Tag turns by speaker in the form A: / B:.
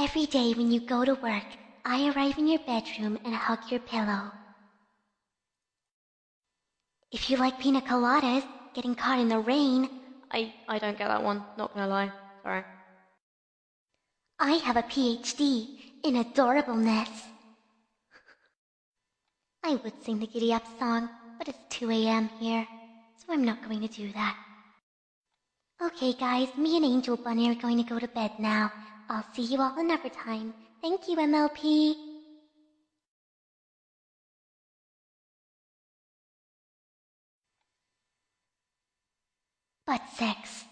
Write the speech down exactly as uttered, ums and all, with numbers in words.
A: Every day when you go to work, I arrive in your bedroom and hug your pillow. If you like pina coladas, getting caught in the rain...
B: I, I don't get that one, not gonna lie. Sorry.
A: I have a P H D in adorableness. I would sing the Giddy Up song, but it's two a m here, so I'm not going to do that. Okay guys, me and Angel Bunny are going to go to bed now. I'll see you all another time. Thank you, M L P. Butt sex.